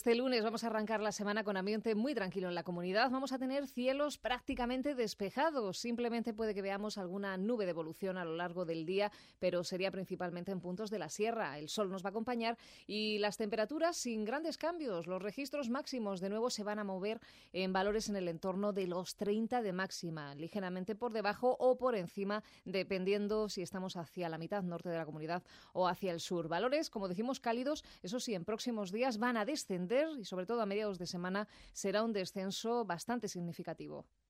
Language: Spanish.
Este lunes vamos a arrancar la semana con ambiente muy tranquilo en la comunidad. Vamos a tener cielos prácticamente despejados. Simplemente puede que veamos alguna nube de evolución a lo largo del día, pero sería principalmente en puntos de la sierra. El sol nos va a acompañar y las temperaturas sin grandes cambios. Los registros máximos de nuevo se van a mover en valores en el entorno de los 30 de máxima, ligeramente por debajo o por encima, dependiendo si estamos hacia la mitad norte de la comunidad o hacia el sur. Valores, como decimos, cálidos. Eso sí, en próximos días van a descender y sobre todo a mediados de semana será un descenso bastante significativo.